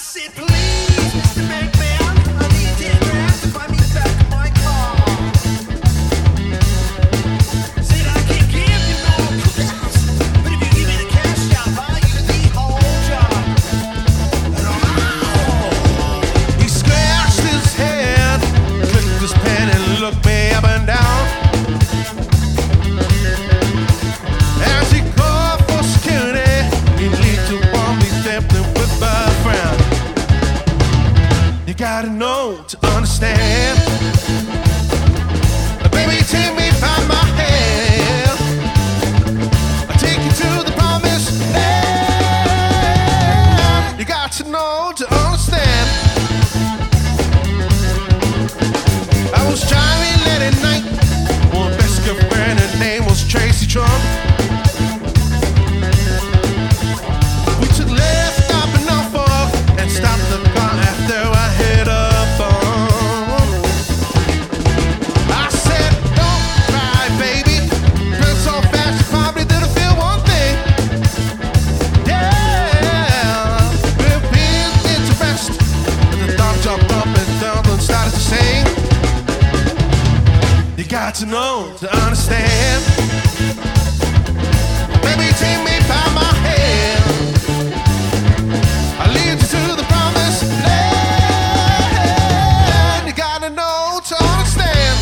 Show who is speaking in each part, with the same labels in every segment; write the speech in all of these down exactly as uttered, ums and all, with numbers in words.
Speaker 1: said, please, Mister McMahon, I need ten grand to buy me back my car. Said I can't give you no cash, but if you give me the cash, I'll buy you the whole job. Oh.
Speaker 2: He scratched his head, clicked his pen and looked me up and down. As he called for security, he leaned to one me tempting with a frown. You gotta know to understand. Baby, take me by my hand. I'll take you to the promised land. You got to know to understand. I was driving late at night. My best girlfriend, her name was Tracy Trump. We took left up in Norfolk and stopped the car after I hit a bump. I said, don't cry, baby. Been so fast, you probably didn't feel one thing. Yeah, we're being interested. And the dog jumped up and down and started to sing. You got to know to understand. Baby, take me by my hand. I'll lead you to the promised land. You gotta know to understand.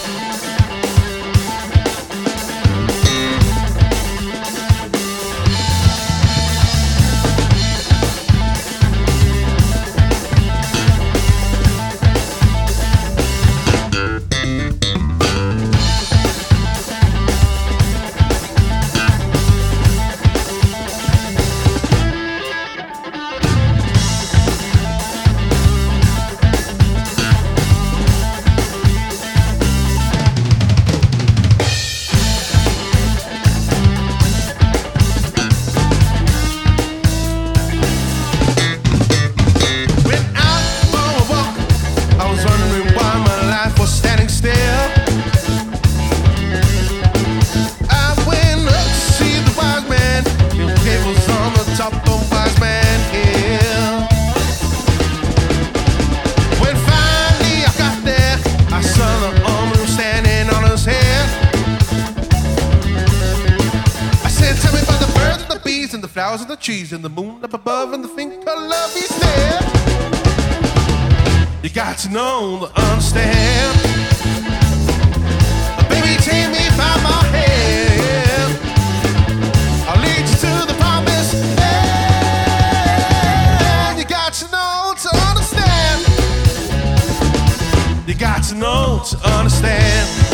Speaker 2: Went out for a walk. I was wondering why my life was standing still. I went up to see the wise man. The cable's on the top of Wise Man Hill. When finally I got there, I saw the army standing on his head. I said, tell me about the birds and the bees and the flowers and the trees and the moon up above and the thing called love. He said, you got to know to understand. Baby, take me by my hand. I'll lead you to the promised land. You got to know to understand. You got to know to understand.